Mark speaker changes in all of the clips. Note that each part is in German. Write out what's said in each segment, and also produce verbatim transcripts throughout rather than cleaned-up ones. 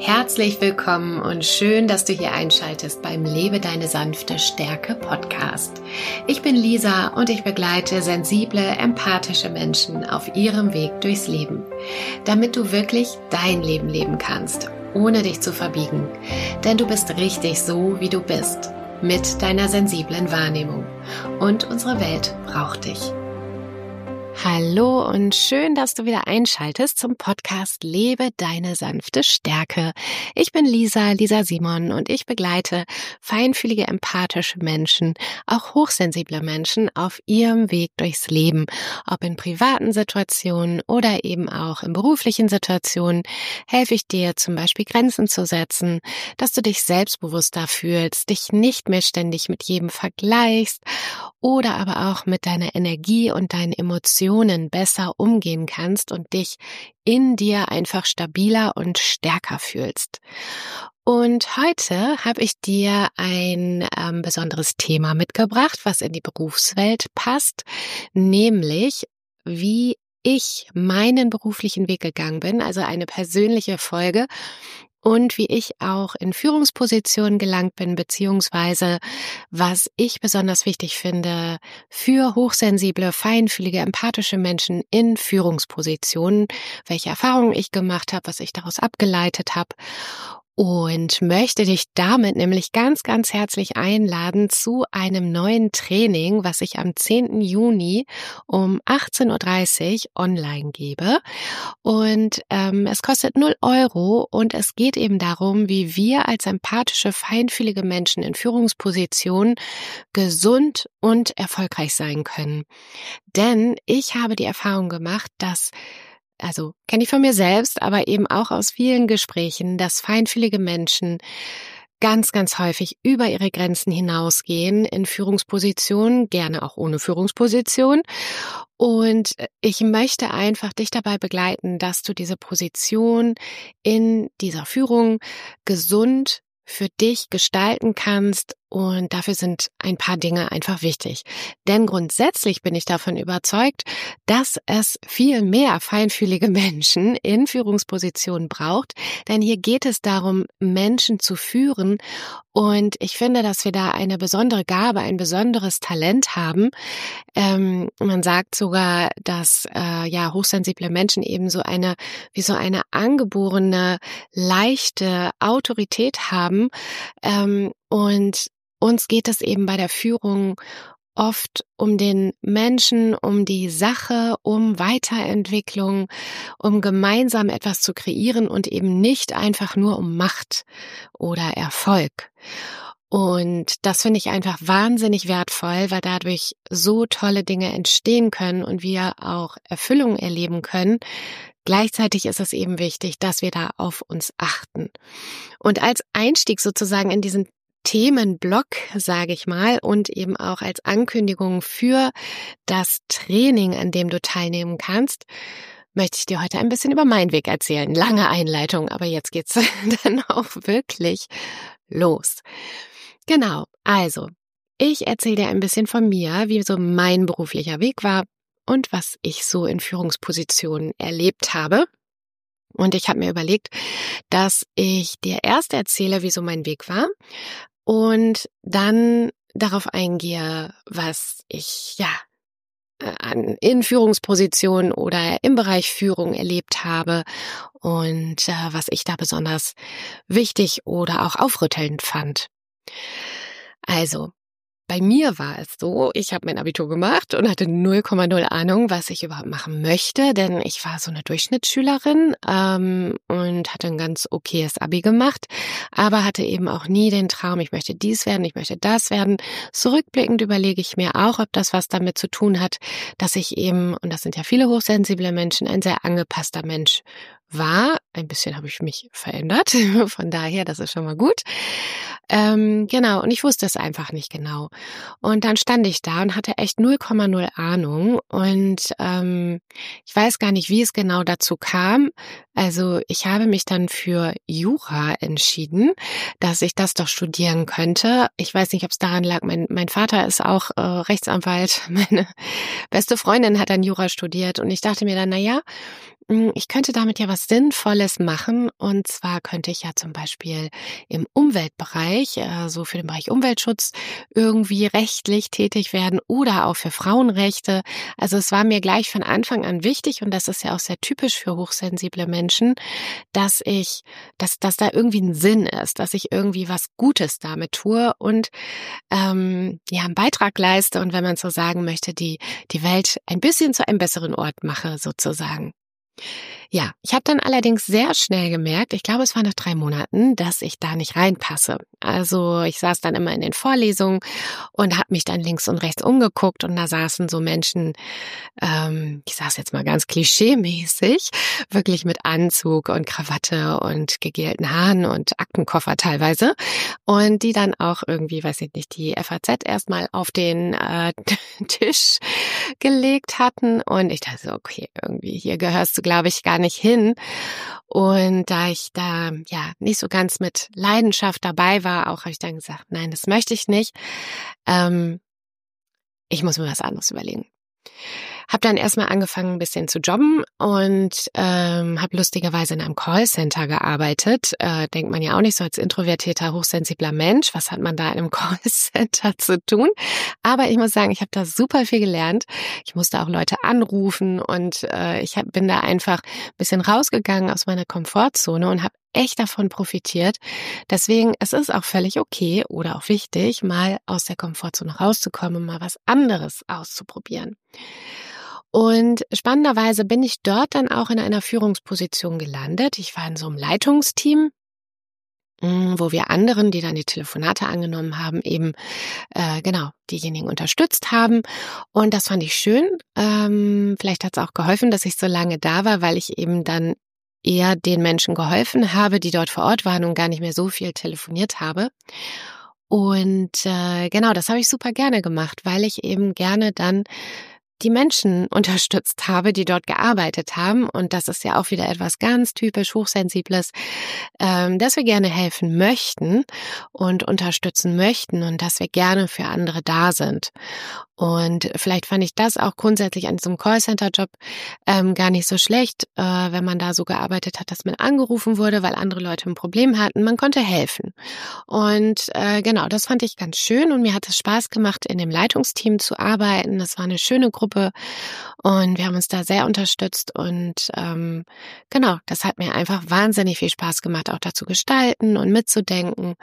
Speaker 1: Herzlich willkommen und schön, dass du hier einschaltest beim Lebe deine sanfte Stärke Podcast. Ich bin Lisa und ich begleite sensible, empathische Menschen auf ihrem Weg durchs Leben, damit du wirklich dein Leben leben kannst, ohne dich zu verbiegen. Denn du bist richtig so, wie du bist, mit deiner sensiblen Wahrnehmung. Und unsere Welt braucht dich. Hallo und schön, dass du wieder einschaltest zum Podcast Lebe deine sanfte Stärke. Ich bin Lisa, Lisa Simon und ich begleite feinfühlige, empathische Menschen, auch hochsensible Menschen auf ihrem Weg durchs Leben, ob in privaten Situationen oder eben auch in beruflichen Situationen, helfe ich dir zum Beispiel Grenzen zu setzen, dass du dich selbstbewusster fühlst, dich nicht mehr ständig mit jedem vergleichst oder aber auch mit deiner Energie und deinen Emotionen besser umgehen kannst und dich in dir einfach stabiler und stärker fühlst. Und heute habe ich dir ein ähm, besonderes Thema mitgebracht, was in die Berufswelt passt, nämlich wie ich meinen beruflichen Weg gegangen bin, also eine persönliche Folge. Und wie ich auch in Führungspositionen gelangt bin, beziehungsweise was ich besonders wichtig finde für hochsensible, feinfühlige, empathische Menschen in Führungspositionen, welche Erfahrungen ich gemacht habe, was ich daraus abgeleitet habe. Und möchte dich damit nämlich ganz, ganz herzlich einladen zu einem neuen Training, was ich am zehnten Juni um achtzehn Uhr dreißig online gebe. Und ähm, es kostet null Euro und es geht eben darum, wie wir als empathische, feinfühlige Menschen in Führungspositionen gesund und erfolgreich sein können. Denn ich habe die Erfahrung gemacht, dass Also kenne ich von mir selbst, aber eben auch aus vielen Gesprächen, dass feinfühlige Menschen ganz, ganz häufig über ihre Grenzen hinausgehen in Führungspositionen, gerne auch ohne Führungsposition. Und ich möchte einfach dich dabei begleiten, dass du diese Position in dieser Führung gesund für dich gestalten kannst. Und dafür sind ein paar Dinge einfach wichtig. Denn grundsätzlich bin ich davon überzeugt, dass es viel mehr feinfühlige Menschen in Führungspositionen braucht. Denn hier geht es darum, Menschen zu führen. Und ich finde, dass wir da eine besondere Gabe, ein besonderes Talent haben. Ähm, man sagt sogar, dass äh, ja hochsensible Menschen eben so eine, wie so eine angeborene, leichte Autorität haben. Ähm, und uns geht es eben bei der Führung oft um den Menschen, um die Sache, um Weiterentwicklung, um gemeinsam etwas zu kreieren und eben nicht einfach nur um Macht oder Erfolg. Und das finde ich einfach wahnsinnig wertvoll, weil dadurch so tolle Dinge entstehen können und wir auch Erfüllung erleben können. Gleichzeitig ist es eben wichtig, dass wir da auf uns achten. Und als Einstieg sozusagen in diesen Themenblock, sage ich mal, und eben auch als Ankündigung für das Training, an dem du teilnehmen kannst, möchte ich dir heute ein bisschen über meinen Weg erzählen. Lange Einleitung, aber jetzt geht's dann auch wirklich los. Genau, also ich erzähle dir ein bisschen von mir, wie so mein beruflicher Weg war und was ich so in Führungspositionen erlebt habe. Und ich habe mir überlegt, dass ich dir erst erzähle, wie so mein Weg war und dann darauf eingehe, was ich ja an in Führungspositionen oder im Bereich Führung erlebt habe und äh, was ich da besonders wichtig oder auch aufrüttelnd fand. Also, bei mir war es so, ich habe mein Abitur gemacht und hatte null Komma null Ahnung, was ich überhaupt machen möchte, denn ich war so eine Durchschnittsschülerin ähm, und hatte ein ganz okayes Abi gemacht, aber hatte eben auch nie den Traum, ich möchte dies werden, ich möchte das werden. Zurückblickend überlege ich mir auch, ob das was damit zu tun hat, dass ich eben, und das sind ja viele hochsensible Menschen, ein sehr angepasster Mensch war. Ein bisschen habe ich mich verändert, von daher, das ist schon mal gut. Ähm, genau, und ich wusste es einfach nicht genau. Und dann stand ich da und hatte echt null Komma null Ahnung und ähm, ich weiß gar nicht, wie es genau dazu kam. Also ich habe mich dann für Jura entschieden, dass ich das doch studieren könnte. Ich weiß nicht, ob es daran lag, mein, mein Vater ist auch äh, Rechtsanwalt, meine beste Freundin hat dann Jura studiert und ich dachte mir dann, na ja, ich könnte damit ja was Sinnvolles machen. Und zwar könnte ich ja zum Beispiel im Umweltbereich, äh, so für den Bereich Umweltschutz, irgendwie rechtlich tätig werden oder auch für Frauenrechte. Also es war mir gleich von Anfang an wichtig, und das ist ja auch sehr typisch für hochsensible Menschen, dass ich, dass, dass da irgendwie ein Sinn ist, dass ich irgendwie was Gutes damit tue und ähm, ja einen Beitrag leiste und, wenn man so sagen möchte, die die Welt ein bisschen zu einem besseren Ort mache, sozusagen. Ja, ich habe dann allerdings sehr schnell gemerkt, ich glaube, es war nach drei Monaten, dass ich da nicht reinpasse. Also ich saß dann immer in den Vorlesungen und habe mich dann links und rechts umgeguckt, und da saßen so Menschen, ähm, ich sage jetzt mal ganz klischeemäßig, wirklich mit Anzug und Krawatte und gegelten Haaren und Aktenkoffer teilweise, und die dann auch irgendwie, weiß ich nicht, die F A Z erstmal auf den äh, Tisch gelegt hatten, und ich dachte so, okay, irgendwie hier gehörst du, glaube ich, gar nicht hin. Und da ich da ja nicht so ganz mit Leidenschaft dabei war, auch habe ich dann gesagt, nein, das möchte ich nicht. Ähm, ich muss mir was anderes überlegen. Habe dann erstmal angefangen, ein bisschen zu jobben und ähm, habe lustigerweise in einem Callcenter gearbeitet. Äh, denkt man ja auch nicht so als introvertierter, hochsensibler Mensch. Was hat man da in einem Callcenter zu tun? Aber ich muss sagen, ich habe da super viel gelernt. Ich musste auch Leute anrufen, und äh, ich hab, bin da einfach ein bisschen rausgegangen aus meiner Komfortzone und habe echt davon profitiert. Deswegen, es ist auch völlig okay oder auch wichtig, mal aus der Komfortzone rauszukommen und mal was anderes auszuprobieren. Und spannenderweise bin ich dort dann auch in einer Führungsposition gelandet. Ich war in so einem Leitungsteam, wo wir anderen, die dann die Telefonate angenommen haben, eben äh, genau diejenigen unterstützt haben. Und das fand ich schön. Ähm, vielleicht hat es auch geholfen, dass ich so lange da war, weil ich eben dann eher den Menschen geholfen habe, die dort vor Ort waren, und gar nicht mehr so viel telefoniert habe. Und äh, genau, das habe ich super gerne gemacht, weil ich eben gerne dann die Menschen unterstützt habe, die dort gearbeitet haben. Und das ist ja auch wieder etwas ganz typisch Hochsensibles, ähm, dass wir gerne helfen möchten und unterstützen möchten und dass wir gerne für andere da sind. Und vielleicht fand ich das auch grundsätzlich an diesem Callcenter-Job ähm, gar nicht so schlecht, äh, wenn man da so gearbeitet hat, dass man angerufen wurde, weil andere Leute ein Problem hatten. Man konnte helfen. Und äh, genau, das fand ich ganz schön, und mir hat es Spaß gemacht, in dem Leitungsteam zu arbeiten. Das war eine schöne Gruppe, und wir haben uns da sehr unterstützt, und ähm, genau, das hat mir einfach wahnsinnig viel Spaß gemacht, auch da zu gestalten und mitzudenken.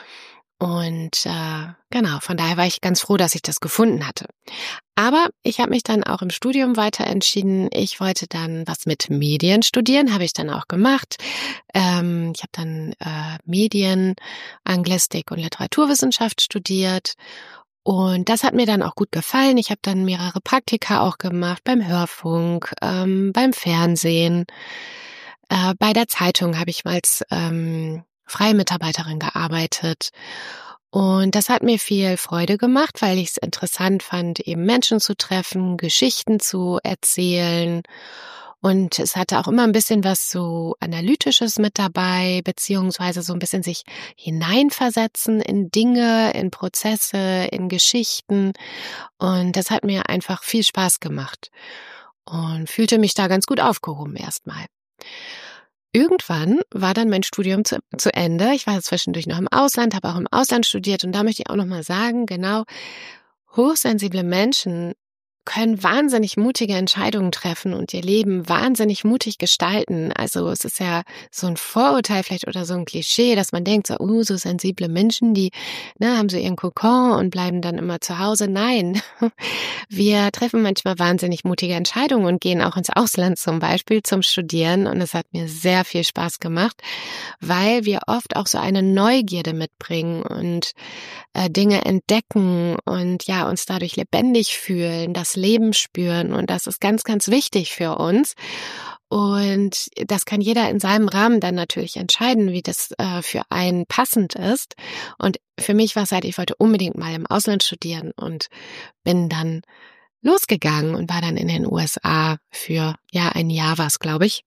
Speaker 1: Und äh, genau, von daher war ich ganz froh, dass ich das gefunden hatte. Aber ich habe mich dann auch im Studium weiter entschieden. Ich wollte dann was mit Medien studieren, habe ich dann auch gemacht. Ähm, ich habe dann äh, Medien, Anglistik und Literaturwissenschaft studiert. Und das hat mir dann auch gut gefallen. Ich habe dann mehrere Praktika auch gemacht beim Hörfunk, ähm, beim Fernsehen. Äh, bei der Zeitung habe ich mal als ähm, freie Mitarbeiterin gearbeitet. Und das hat mir viel Freude gemacht, weil ich es interessant fand, eben Menschen zu treffen, Geschichten zu erzählen. Und es hatte auch immer ein bisschen was so Analytisches mit dabei, beziehungsweise so ein bisschen sich hineinversetzen in Dinge, in Prozesse, in Geschichten. Und das hat mir einfach viel Spaß gemacht und fühlte mich da ganz gut aufgehoben erstmal. Irgendwann war dann mein Studium zu, zu Ende. Ich war zwischendurch noch im Ausland, habe auch im Ausland studiert, und da möchte ich auch noch mal sagen, genau, hochsensible Menschen können wahnsinnig mutige Entscheidungen treffen und ihr Leben wahnsinnig mutig gestalten. Also es ist ja so ein Vorurteil vielleicht oder so ein Klischee, dass man denkt, so, uh, so sensible Menschen, die ne, haben so ihren Kokon und bleiben dann immer zu Hause. Nein, wir treffen manchmal wahnsinnig mutige Entscheidungen und gehen auch ins Ausland zum Beispiel zum Studieren. Und es hat mir sehr viel Spaß gemacht, weil wir oft auch so eine Neugierde mitbringen und äh, Dinge entdecken und ja uns dadurch lebendig fühlen, das Leben spüren, und das ist ganz, ganz wichtig für uns. Und das kann jeder in seinem Rahmen dann natürlich entscheiden, wie das äh, für einen passend ist. Und für mich war es halt, ich wollte unbedingt mal im Ausland studieren und bin dann losgegangen und war dann in den U S A für, ja, ein Jahr war es, glaube ich.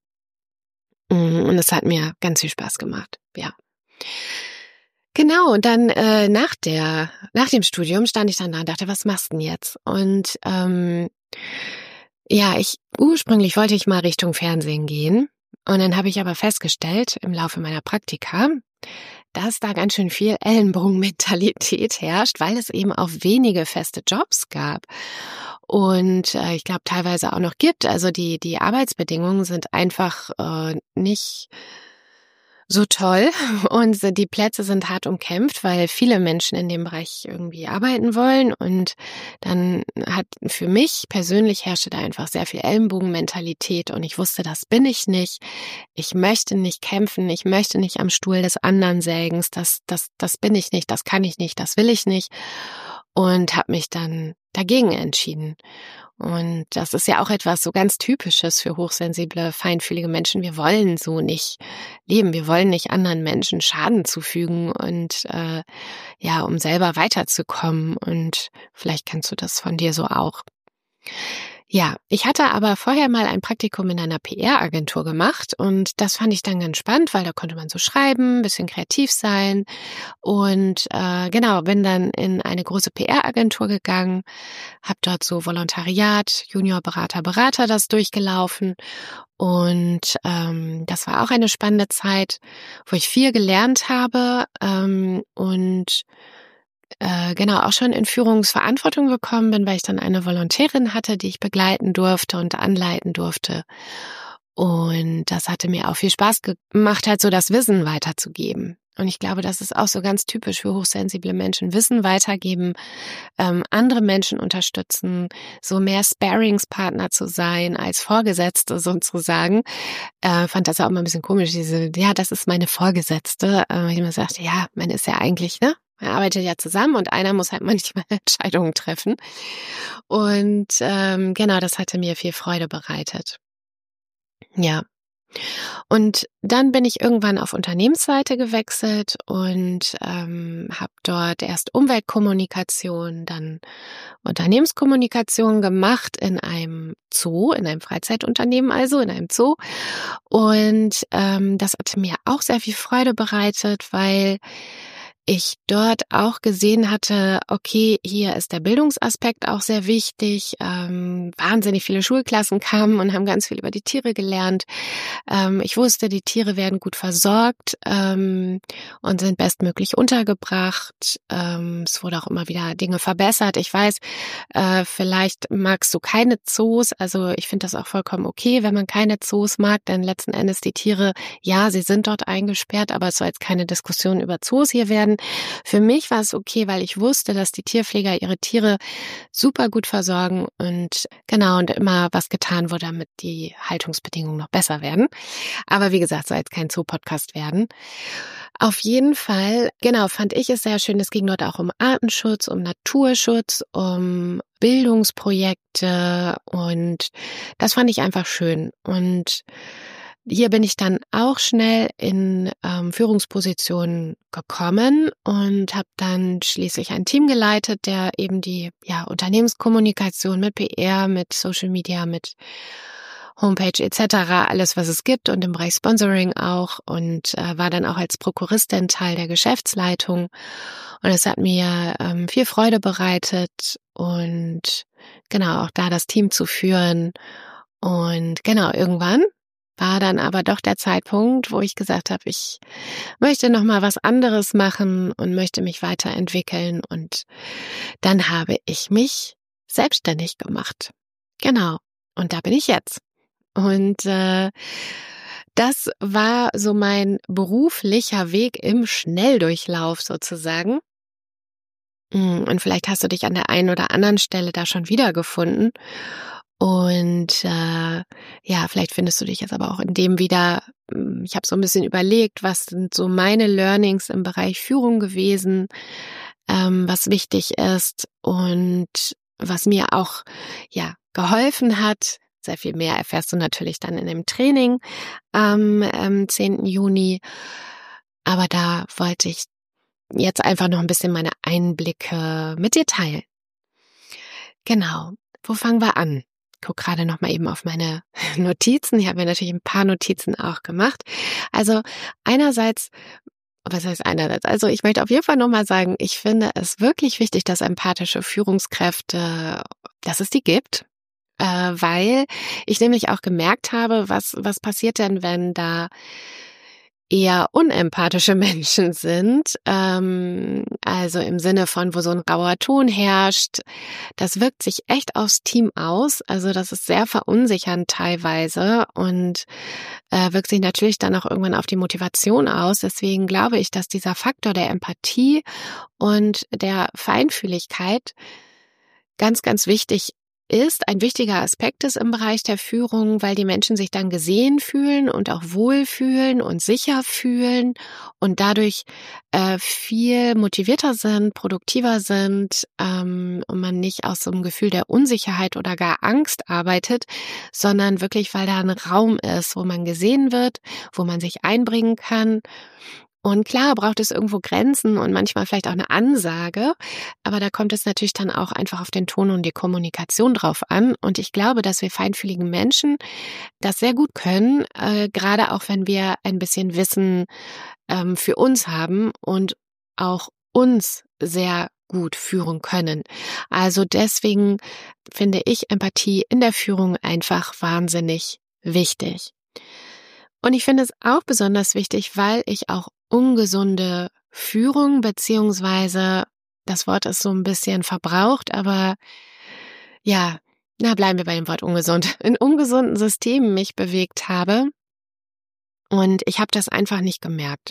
Speaker 1: Und es hat mir ganz viel Spaß gemacht, ja. Genau, und dann äh, nach der, nach dem Studium stand ich dann da und dachte, was machst du denn jetzt? Und ähm, Ja, ich ursprünglich wollte ich mal Richtung Fernsehen gehen und dann habe ich aber festgestellt im Laufe meiner Praktika, dass da ganz schön viel Ellenbogenmentalität herrscht, weil es eben auch wenige feste Jobs gab und äh, ich glaube teilweise auch noch gibt. Also die die Arbeitsbedingungen sind einfach äh, nicht so toll und die Plätze sind hart umkämpft, weil viele Menschen in dem Bereich irgendwie arbeiten wollen und dann hat für mich persönlich herrschte da einfach sehr viel Ellenbogenmentalität und ich wusste, das bin ich nicht. Ich möchte nicht kämpfen, ich möchte nicht am Stuhl des anderen sägen, das, das, das bin ich nicht, das kann ich nicht, das will ich nicht und habe mich dann dagegen entschieden. Und das ist ja auch etwas so ganz Typisches für hochsensible, feinfühlige Menschen. Wir wollen so nicht leben. Wir wollen nicht anderen Menschen Schaden zufügen und äh, ja, um selber weiterzukommen. Und vielleicht kennst du das von dir so auch. Ja, ich hatte aber vorher mal ein Praktikum in einer P R-Agentur gemacht und das fand ich dann ganz spannend, weil da konnte man so schreiben, ein bisschen kreativ sein und äh, genau, bin dann in eine große P R-Agentur gegangen, habe dort so Volontariat, Juniorberater, Berater das durchgelaufen und ähm, das war auch eine spannende Zeit, wo ich viel gelernt habe ähm, und Äh, genau, auch schon in Führungsverantwortung gekommen bin, weil ich dann eine Volontärin hatte, die ich begleiten durfte und anleiten durfte. Und das hatte mir auch viel Spaß gemacht, halt so das Wissen weiterzugeben. Und ich glaube, das ist auch so ganz typisch für hochsensible Menschen. Wissen weitergeben, ähm, andere Menschen unterstützen, so mehr Sparingspartner zu sein als Vorgesetzte sozusagen. Äh, fand das auch immer ein bisschen komisch, diese, ja, das ist meine Vorgesetzte. Äh, ich immer sagte, ja, man ist ja eigentlich, ne? Man arbeitet ja zusammen und einer muss halt manchmal Entscheidungen treffen. Und ähm, genau, das hatte mir viel Freude bereitet. Ja. Und dann bin ich irgendwann auf Unternehmensseite gewechselt und ähm, habe dort erst Umweltkommunikation, dann Unternehmenskommunikation gemacht in einem Zoo, in einem Freizeitunternehmen, also in einem Zoo. Und ähm, das hatte mir auch sehr viel Freude bereitet, weil ich dort auch gesehen hatte, okay, hier ist der Bildungsaspekt auch sehr wichtig. Ähm, wahnsinnig viele Schulklassen kamen und haben ganz viel über die Tiere gelernt. Ähm, ich wusste, die Tiere werden gut versorgt ähm, und sind bestmöglich untergebracht. Ähm, es wurde auch immer wieder Dinge verbessert. Ich weiß, äh, vielleicht magst du keine Zoos. Also ich finde das auch vollkommen okay, wenn man keine Zoos mag, denn letzten Endes die Tiere, ja, sie sind dort eingesperrt, aber es soll jetzt keine Diskussion über Zoos hier werden. Für mich war es okay, weil ich wusste, dass die Tierpfleger ihre Tiere super gut versorgen und genau und immer was getan wurde, damit die Haltungsbedingungen noch besser werden. Aber wie gesagt, soll jetzt kein Zoo-Podcast werden. Auf jeden Fall, genau, fand ich es sehr schön. Es ging dort auch um Artenschutz, um Naturschutz, um Bildungsprojekte und das fand ich einfach schön. Und hier bin ich dann auch schnell in ähm, Führungspositionen gekommen und habe dann schließlich ein Team geleitet, der eben die ja Unternehmenskommunikation mit P R, mit Social Media, mit Homepage et cetera, alles was es gibt und im Bereich Sponsoring auch und äh, war dann auch als Prokuristin Teil der Geschäftsleitung und es hat mir ähm, viel Freude bereitet und genau auch da das Team zu führen und genau irgendwann war dann aber doch der Zeitpunkt, wo ich gesagt habe, ich möchte noch mal was anderes machen und möchte mich weiterentwickeln und dann habe ich mich selbstständig gemacht. Genau. Und da bin ich jetzt. Und äh, das war so mein beruflicher Weg im Schnelldurchlauf sozusagen. Und vielleicht hast du dich an der einen oder anderen Stelle da schon wiedergefunden. Und äh, ja, vielleicht findest du dich jetzt aber auch in dem wieder, ich habe so ein bisschen überlegt, was sind so meine Learnings im Bereich Führung gewesen, ähm, was wichtig ist und was mir auch ja geholfen hat. Sehr viel mehr erfährst du natürlich dann in dem Training am ähm, zehnten Juni. Aber da wollte ich jetzt einfach noch ein bisschen meine Einblicke mit dir teilen. Genau, wo fangen wir an? Ich gucke gerade noch mal eben auf meine Notizen. Ich habe mir natürlich ein paar Notizen auch gemacht. Also einerseits, was heißt einerseits? Also ich möchte auf jeden Fall noch mal sagen, ich finde es wirklich wichtig, dass empathische Führungskräfte, dass es die gibt. äh, weil ich nämlich auch gemerkt habe, was, was passiert denn, wenn da eher unempathische Menschen sind, ähm, also im Sinne von, wo so ein rauer Ton herrscht. Das wirkt sich echt aufs Team aus, also das ist sehr verunsichernd teilweise und äh, wirkt sich natürlich dann auch irgendwann auf die Motivation aus. Deswegen glaube ich, dass dieser Faktor der Empathie und der Feinfühligkeit ganz, ganz wichtig ist, ein wichtiger Aspekt ist im Bereich der Führung, weil die Menschen sich dann gesehen fühlen und auch wohlfühlen und sicher fühlen und dadurch äh, viel motivierter sind, produktiver sind ähm, und man nicht aus so einem Gefühl der Unsicherheit oder gar Angst arbeitet, sondern wirklich, weil da ein Raum ist, wo man gesehen wird, wo man sich einbringen kann. Und klar braucht es irgendwo Grenzen und manchmal vielleicht auch eine Ansage, aber da kommt es natürlich dann auch einfach auf den Ton und die Kommunikation drauf an. Und ich glaube, dass wir feinfühligen Menschen das sehr gut können, äh, gerade auch wenn wir ein bisschen Wissen ähm, für uns haben und auch uns sehr gut führen können. Also deswegen finde ich Empathie in der Führung einfach wahnsinnig wichtig. Und ich finde es auch besonders wichtig, weil ich auch ungesunde Führung, beziehungsweise das Wort ist so ein bisschen verbraucht, aber ja, na bleiben wir bei dem Wort ungesund, in ungesunden Systemen mich bewegt habe und ich habe das einfach nicht gemerkt.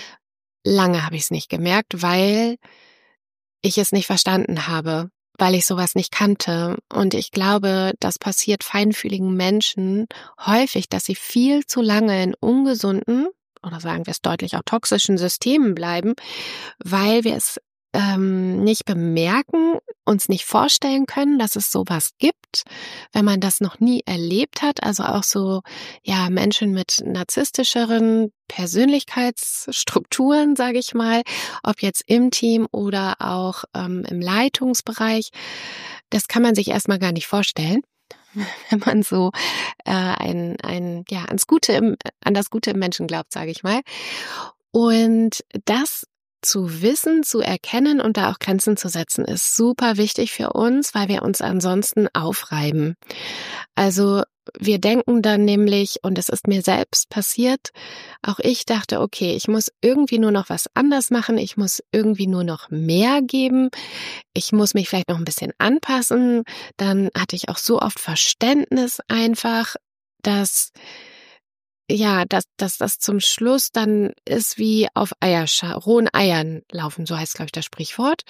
Speaker 1: Lange habe ich es nicht gemerkt, weil ich es nicht verstanden habe, weil ich sowas nicht kannte. Und ich glaube, das passiert feinfühligen Menschen häufig, dass sie viel zu lange in ungesunden oder sagen wir es deutlich auch toxischen Systemen bleiben, weil wir es ähm, nicht bemerken, uns nicht vorstellen können, dass es sowas gibt, wenn man das noch nie erlebt hat. Also auch so ja Menschen mit narzisstischeren Persönlichkeitsstrukturen, sage ich mal, ob jetzt im Team oder auch ähm, im Leitungsbereich. Das kann man sich erstmal gar nicht vorstellen, wenn man so äh, ein, ein, ja, ans Gute im, an das Gute im Menschen glaubt, sage ich mal. Und das zu wissen, zu erkennen und da auch Grenzen zu setzen, ist super wichtig für uns, weil wir uns ansonsten aufreiben. Also wir denken dann nämlich, und es ist mir selbst passiert, auch ich dachte, okay, ich muss irgendwie nur noch was anders machen, ich muss irgendwie nur noch mehr geben, ich muss mich vielleicht noch ein bisschen anpassen. Dann hatte ich auch so oft Verständnis einfach, dass ja, dass, dass das zum Schluss dann ist wie auf Eierscha- rohen Eiern laufen, so heißt, glaube ich, das Sprichwort.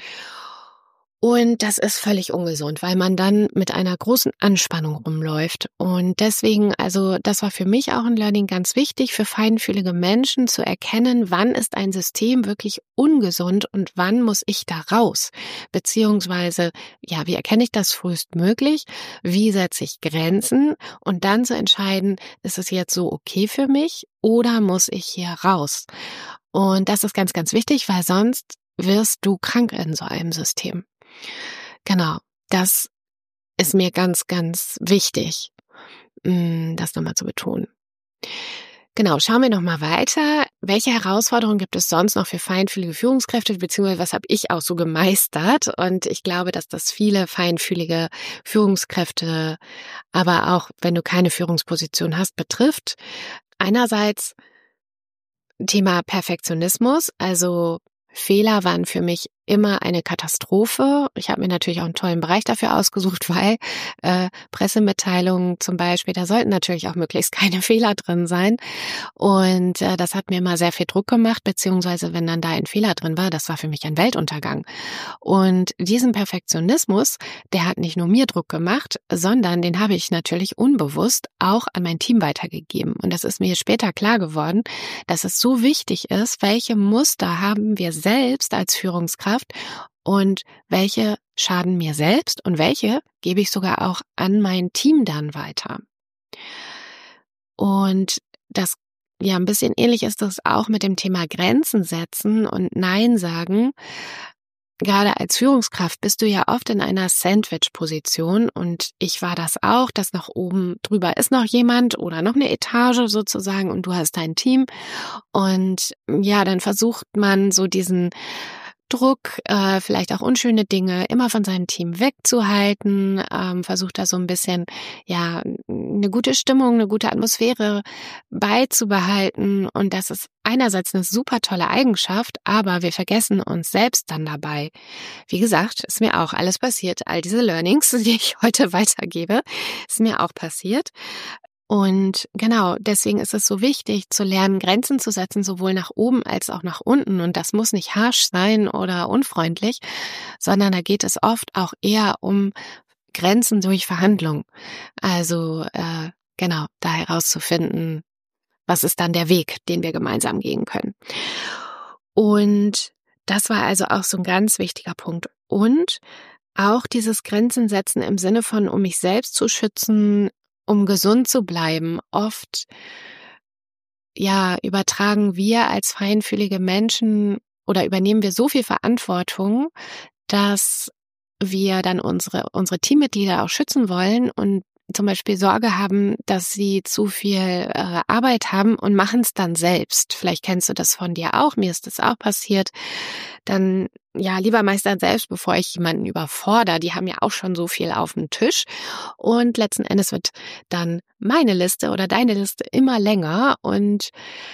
Speaker 1: Und das ist völlig ungesund, weil man dann mit einer großen Anspannung rumläuft. Und deswegen, also das war für mich auch ein Learning ganz wichtig, für feinfühlige Menschen zu erkennen, wann ist ein System wirklich ungesund und wann muss ich da raus. Beziehungsweise, ja, wie erkenne ich das frühestmöglich? Wie setze ich Grenzen? Und dann zu entscheiden, ist es jetzt so okay für mich oder muss ich hier raus? Und das ist ganz, ganz wichtig, weil sonst wirst du krank in so einem System. Genau, das ist mir ganz, ganz wichtig, das nochmal zu betonen. Genau, schauen wir nochmal weiter. Welche Herausforderungen gibt es sonst noch für feinfühlige Führungskräfte, beziehungsweise was habe ich auch so gemeistert? Und ich glaube, dass das viele feinfühlige Führungskräfte, aber auch wenn du keine Führungsposition hast, betrifft. Einerseits Thema Perfektionismus, also Fehler waren für mich immer eine Katastrophe. Ich habe mir natürlich auch einen tollen Bereich dafür ausgesucht, weil äh, Pressemitteilungen zum Beispiel, da sollten natürlich auch möglichst keine Fehler drin sein. Und äh, das hat mir immer sehr viel Druck gemacht, beziehungsweise wenn dann da ein Fehler drin war, das war für mich ein Weltuntergang. Und diesen Perfektionismus, der hat nicht nur mir Druck gemacht, sondern den habe ich natürlich unbewusst auch an mein Team weitergegeben. Und das ist mir später klar geworden, dass es so wichtig ist, welche Muster haben wir selbst als Führungskraft und welche schaden mir selbst und welche gebe ich sogar auch an mein Team dann weiter. Und das, ja, ein bisschen ähnlich ist das auch mit dem Thema Grenzen setzen und Nein sagen. Gerade als Führungskraft bist du ja oft in einer Sandwich-Position und ich war das auch, dass noch oben drüber ist noch jemand oder noch eine Etage sozusagen und du hast dein Team und ja, dann versucht man so diesen Druck, äh, vielleicht auch unschöne Dinge immer von seinem Team wegzuhalten, ähm, versucht da so ein bisschen, ja, eine gute Stimmung, eine gute Atmosphäre beizubehalten. Und das ist einerseits eine super tolle Eigenschaft, aber wir vergessen uns selbst dann dabei. Wie gesagt, ist mir auch alles passiert. All diese Learnings, die ich heute weitergebe, ist mir auch passiert. Und genau, deswegen ist es so wichtig, zu lernen, Grenzen zu setzen, sowohl nach oben als auch nach unten. Und das muss nicht harsch sein oder unfreundlich, sondern da geht es oft auch eher um Grenzen durch Verhandlung. Also äh, genau, da herauszufinden, was ist dann der Weg, den wir gemeinsam gehen können. Und das war also auch so ein ganz wichtiger Punkt. Und auch dieses Grenzen setzen im Sinne von, um mich selbst zu schützen, um gesund zu bleiben. Oft, ja, übertragen wir als feinfühlige Menschen oder übernehmen wir so viel Verantwortung, dass wir dann unsere, unsere Teammitglieder auch schützen wollen und zum Beispiel Sorge haben, dass sie zu viel äh, Arbeit haben und machen es dann selbst. Vielleicht kennst du das von dir auch, mir ist das auch passiert. Dann, ja, lieber meistern selbst, bevor ich jemanden überfordere. Die haben ja auch schon so viel auf dem Tisch. Und letzten Endes wird dann meine Liste oder deine Liste immer länger und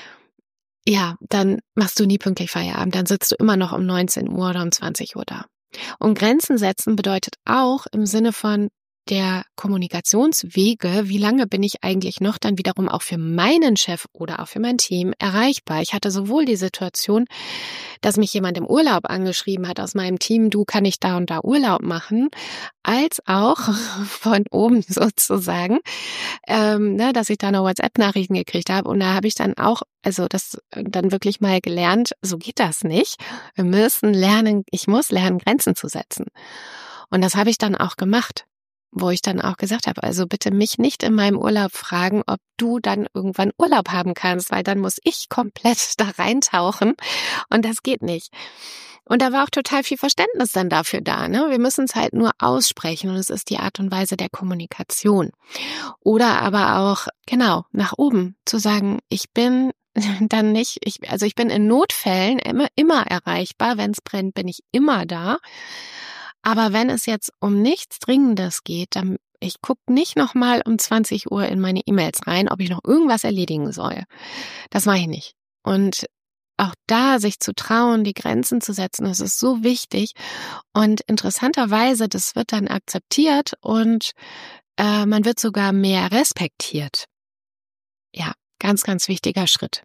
Speaker 1: ja, dann machst du nie pünktlich Feierabend. Dann sitzt du immer noch um neunzehn Uhr oder um zwanzig Uhr da. Und Grenzen setzen bedeutet auch im Sinne von der Kommunikationswege, wie lange bin ich eigentlich noch dann wiederum auch für meinen Chef oder auch für mein Team erreichbar. Ich hatte sowohl die Situation, dass mich jemand im Urlaub angeschrieben hat aus meinem Team, du, kann ich da und da Urlaub machen, als auch von oben sozusagen, ähm, ne, dass ich da noch WhatsApp-Nachrichten gekriegt habe. Und da habe ich dann auch, also das dann wirklich mal gelernt, so geht das nicht. Wir müssen lernen, ich muss lernen, Grenzen zu setzen. Und das habe ich dann auch gemacht, wo ich dann auch gesagt habe, also bitte mich nicht in meinem Urlaub fragen, ob du dann irgendwann Urlaub haben kannst, weil dann muss ich komplett da reintauchen und das geht nicht. Und da war auch total viel Verständnis dann dafür da, ne? Wir müssen es halt nur aussprechen und es ist die Art und Weise der Kommunikation. Oder aber auch, genau, nach oben zu sagen, ich bin dann nicht, ich, also ich bin in Notfällen immer, immer erreichbar, wenn es brennt, bin ich immer da. Aber wenn es jetzt um nichts Dringendes geht, dann ich gucke nicht nochmal um zwanzig Uhr in meine E-Mails rein, ob ich noch irgendwas erledigen soll. Das mache ich nicht. Und auch da sich zu trauen, die Grenzen zu setzen, das ist so wichtig. Und interessanterweise, das wird dann akzeptiert und äh, man wird sogar mehr respektiert. Ja, ganz, ganz wichtiger Schritt.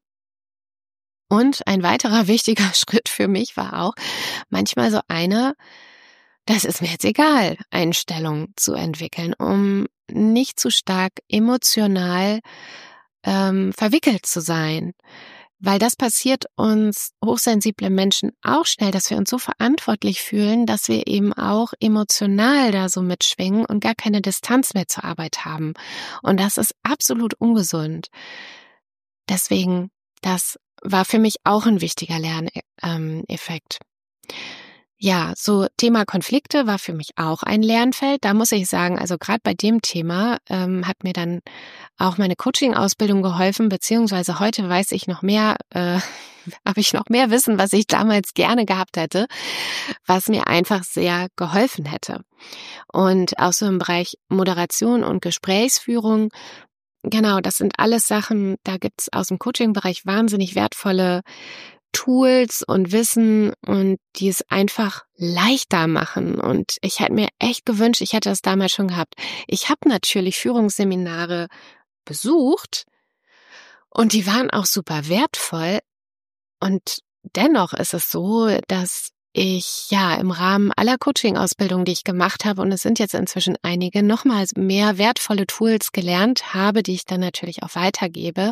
Speaker 1: Und ein weiterer wichtiger Schritt für mich war auch manchmal so eine, das ist mir jetzt egal, Einstellung zu entwickeln, um nicht zu stark emotional ähm, verwickelt zu sein. Weil das passiert uns hochsensible Menschen auch schnell, dass wir uns so verantwortlich fühlen, dass wir eben auch emotional da so mitschwingen und gar keine Distanz mehr zur Arbeit haben. Und das ist absolut ungesund. Deswegen, das war für mich auch ein wichtiger Lerneffekt. Ja, so Thema Konflikte war für mich auch ein Lernfeld. Da muss ich sagen, also gerade bei dem Thema ähm, hat mir dann auch meine Coaching-Ausbildung geholfen, beziehungsweise heute weiß ich noch mehr, äh, habe ich noch mehr Wissen, was ich damals gerne gehabt hätte, was mir einfach sehr geholfen hätte. Und auch so im Bereich Moderation und Gesprächsführung, genau, das sind alles Sachen, da gibt's aus dem Coaching-Bereich wahnsinnig wertvolle Tools und Wissen und die es einfach leichter machen. Und ich hätte mir echt gewünscht, ich hätte das damals schon gehabt. Ich habe natürlich Führungsseminare besucht und die waren auch super wertvoll. Und dennoch ist es so, dass ich ja im Rahmen aller Coaching-Ausbildungen, die ich gemacht habe, und es sind jetzt inzwischen einige, nochmals mehr wertvolle Tools gelernt habe, die ich dann natürlich auch weitergebe.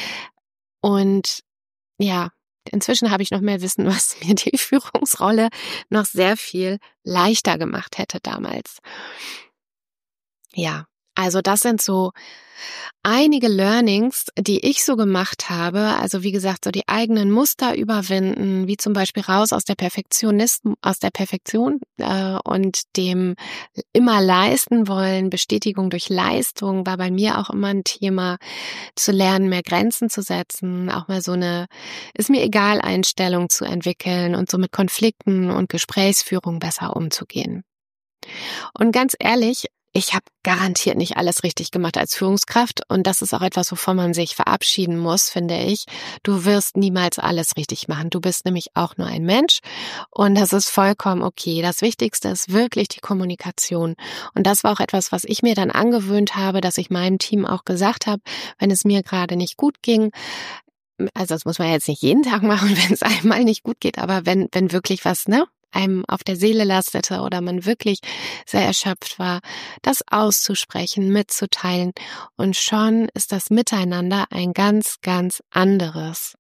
Speaker 1: Und ja, inzwischen habe ich noch mehr Wissen, was mir die Führungsrolle noch sehr viel leichter gemacht hätte damals. Ja, Also das sind so einige Learnings, die ich so gemacht habe. Also wie gesagt, so die eigenen Muster überwinden, wie zum Beispiel raus aus der Perfektionismus, aus der Perfektion äh, und dem immer leisten wollen. Bestätigung durch Leistung war bei mir auch immer ein Thema, zu lernen, mehr Grenzen zu setzen, auch mal so eine ist mir egal Einstellung zu entwickeln und so mit Konflikten und Gesprächsführung besser umzugehen. Und ganz ehrlich, ich habe garantiert nicht alles richtig gemacht als Führungskraft und das ist auch etwas, wovon man sich verabschieden muss, finde ich. Du wirst niemals alles richtig machen. Du bist nämlich auch nur ein Mensch und das ist vollkommen okay. Das Wichtigste ist wirklich die Kommunikation und das war auch etwas, was ich mir dann angewöhnt habe, dass ich meinem Team auch gesagt habe, wenn es mir gerade nicht gut ging. Also das muss man jetzt nicht jeden Tag machen, wenn es einmal nicht gut geht, aber wenn wenn wirklich was, ne? einem auf der Seele lastete oder man wirklich sehr erschöpft war, das auszusprechen, mitzuteilen und schon ist das Miteinander ein ganz, ganz anderes.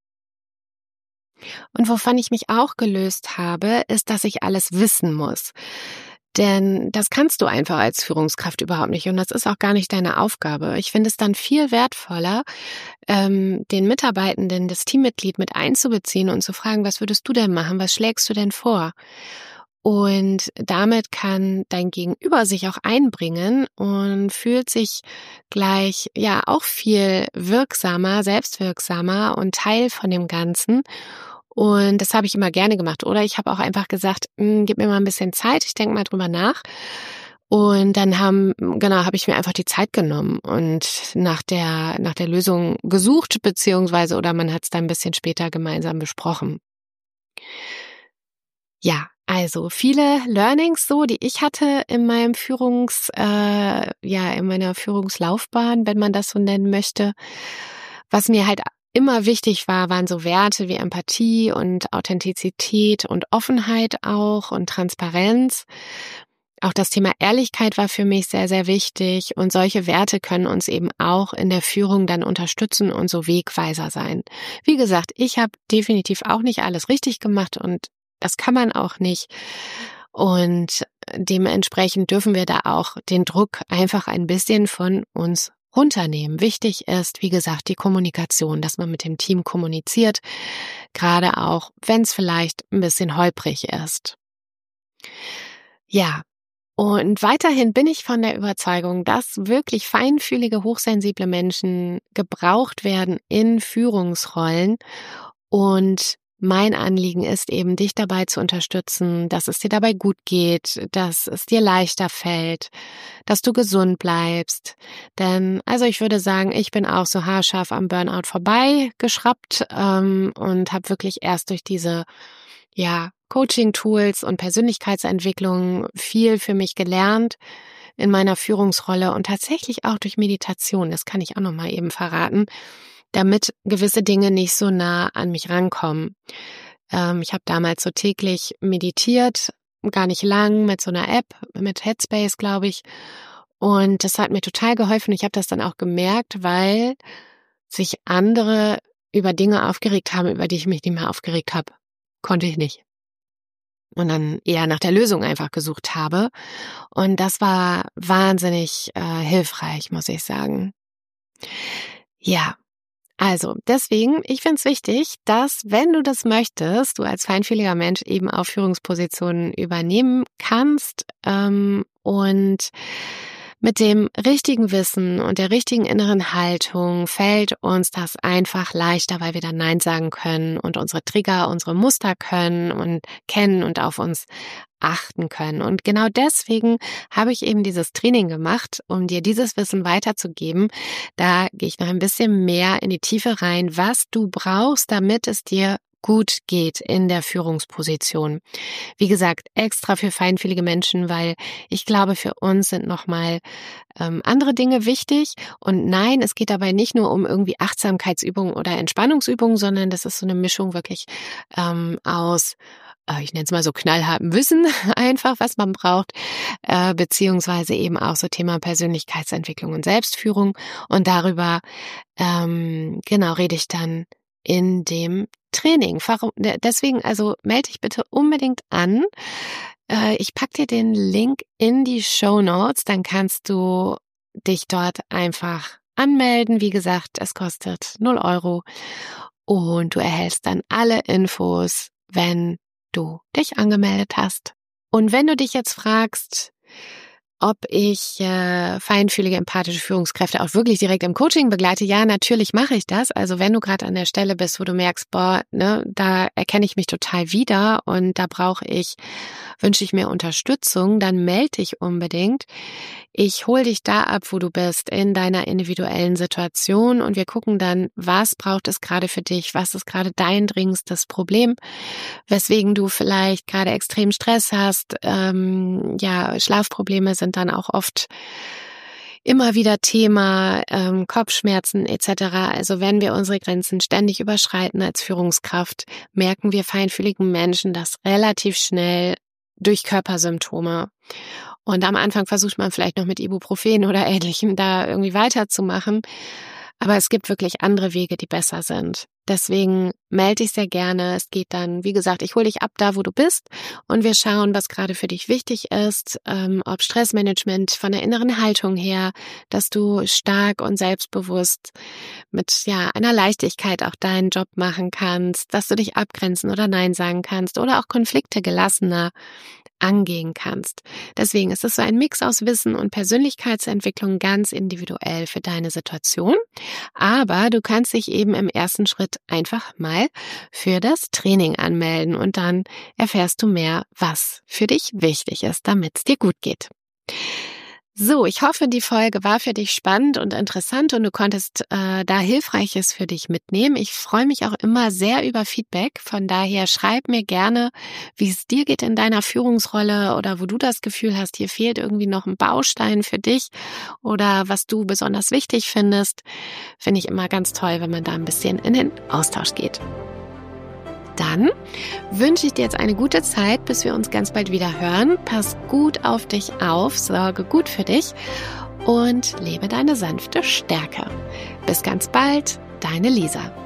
Speaker 1: Und wovon ich mich auch gelöst habe, ist, dass ich alles wissen muss. Denn das kannst du einfach als Führungskraft überhaupt nicht und das ist auch gar nicht deine Aufgabe. Ich finde es dann viel wertvoller, ähm, den Mitarbeitenden, das Teammitglied mit einzubeziehen und zu fragen, was würdest du denn machen, was schlägst du denn vor? Und damit kann dein Gegenüber sich auch einbringen und fühlt sich gleich ja auch viel wirksamer, selbstwirksamer und Teil von dem Ganzen. Und das habe ich immer gerne gemacht. Oder ich habe auch einfach gesagt, gib mir mal ein bisschen Zeit, ich denke mal drüber nach. Und dann haben, genau, habe ich mir einfach die Zeit genommen und nach der, nach der Lösung gesucht, beziehungsweise, oder man hat es dann ein bisschen später gemeinsam besprochen. Ja, also viele Learnings so, die ich hatte in meinem Führungs, äh, ja, in meiner Führungslaufbahn, wenn man das so nennen möchte. Was mir halt immer wichtig war, waren so Werte wie Empathie und Authentizität und Offenheit auch und Transparenz. Auch das Thema Ehrlichkeit war für mich sehr, sehr wichtig und solche Werte können uns eben auch in der Führung dann unterstützen und so Wegweiser sein. Wie gesagt, ich habe definitiv auch nicht alles richtig gemacht und das kann man auch nicht. Und dementsprechend dürfen wir da auch den Druck einfach ein bisschen von uns runternehmen. Wichtig ist, wie gesagt, die Kommunikation, dass man mit dem Team kommuniziert, gerade auch, wenn es vielleicht ein bisschen holprig ist. Ja, und weiterhin bin ich von der Überzeugung, dass wirklich feinfühlige, hochsensible Menschen gebraucht werden in Führungsrollen und mein Anliegen ist eben, dich dabei zu unterstützen, dass es dir dabei gut geht, dass es dir leichter fällt, dass du gesund bleibst. Denn, also ich würde sagen, ich bin auch so haarscharf am Burnout vorbeigeschraubt ähm, und habe wirklich erst durch diese ja Coaching-Tools und Persönlichkeitsentwicklung viel für mich gelernt in meiner Führungsrolle und tatsächlich auch durch Meditation, das kann ich auch noch mal eben verraten, damit gewisse Dinge nicht so nah an mich rankommen. Ähm, ich habe damals so täglich meditiert, gar nicht lang, mit so einer App, mit Headspace, glaube ich. Und das hat mir total geholfen. Ich habe das dann auch gemerkt, weil sich andere über Dinge aufgeregt haben, über die ich mich nicht mehr aufgeregt habe. Konnte ich nicht. Und dann eher nach der Lösung einfach gesucht habe. Und das war wahnsinnig äh, hilfreich, muss ich sagen. Ja. Also deswegen, ich finde es wichtig, dass, wenn du das möchtest, du als feinfühliger Mensch eben auch Führungspositionen übernehmen kannst ähm, und mit dem richtigen Wissen und der richtigen inneren Haltung fällt uns das einfach leichter, weil wir dann Nein sagen können und unsere Trigger, unsere Muster können und kennen und auf uns achten können. Und genau deswegen habe ich eben dieses Training gemacht, um dir dieses Wissen weiterzugeben. Da gehe ich noch ein bisschen mehr in die Tiefe rein, was du brauchst, damit es dir gut geht in der Führungsposition. Wie gesagt, extra für feinfühlige Menschen, weil ich glaube, für uns sind nochmal ähm, andere Dinge wichtig. Und nein, es geht dabei nicht nur um irgendwie Achtsamkeitsübungen oder Entspannungsübungen, sondern das ist so eine Mischung wirklich ähm, aus ich nenne es mal so knallhartem Wissen einfach, was man braucht, äh, beziehungsweise eben auch so Thema Persönlichkeitsentwicklung und Selbstführung. Und darüber, ähm, genau, rede ich dann in dem Training. Deswegen, also melde dich bitte unbedingt an. Äh, ich packe dir den Link in die Shownotes, dann kannst du dich dort einfach anmelden. Wie gesagt, es kostet null Euro und du erhältst dann alle Infos, wenn du dich angemeldet hast. Und wenn du dich jetzt fragst, ob ich äh, feinfühlige, empathische Führungskräfte auch wirklich direkt im Coaching begleite, ja, natürlich mache ich das. Also wenn du gerade an der Stelle bist, wo du merkst, boah, ne, da erkenne ich mich total wieder und da brauche ich, wünsche ich mir Unterstützung, dann melde dich unbedingt. Ich hole dich da ab, wo du bist, in deiner individuellen Situation und wir gucken dann, was braucht es gerade für dich, was ist gerade dein dringendstes Problem, weswegen du vielleicht gerade extrem Stress hast, ähm, ja, Schlafprobleme sind dann auch oft immer wieder Thema, ähm, Kopfschmerzen et cetera. Also wenn wir unsere Grenzen ständig überschreiten als Führungskraft, merken wir feinfühligen Menschen das relativ schnell durch Körpersymptome. Und am Anfang versucht man vielleicht noch mit Ibuprofen oder Ähnlichem da irgendwie weiterzumachen. Aber es gibt wirklich andere Wege, die besser sind. Deswegen melde dich sehr gerne. Es geht dann, wie gesagt, ich hole dich ab da, wo du bist und wir schauen, was gerade für dich wichtig ist, ähm, ob Stressmanagement von der inneren Haltung her, dass du stark und selbstbewusst mit ja einer Leichtigkeit auch deinen Job machen kannst, dass du dich abgrenzen oder Nein sagen kannst oder auch Konflikte gelassener angehen kannst. Deswegen ist es so ein Mix aus Wissen und Persönlichkeitsentwicklung ganz individuell für deine Situation. Aber du kannst dich eben im ersten Schritt einfach mal für das Training anmelden und dann erfährst du mehr, was für dich wichtig ist, damit es dir gut geht. So, ich hoffe, die Folge war für dich spannend und interessant und du konntest äh, da Hilfreiches für dich mitnehmen. Ich freue mich auch immer sehr über Feedback. Von daher schreib mir gerne, wie es dir geht in deiner Führungsrolle oder wo du das Gefühl hast, hier fehlt irgendwie noch ein Baustein für dich oder was du besonders wichtig findest. Finde ich immer ganz toll, wenn man da ein bisschen in den Austausch geht. Dann wünsche ich dir jetzt eine gute Zeit, bis wir uns ganz bald wieder hören. Pass gut auf dich auf, sorge gut für dich und lebe deine sanfte Stärke. Bis ganz bald, deine Lisa.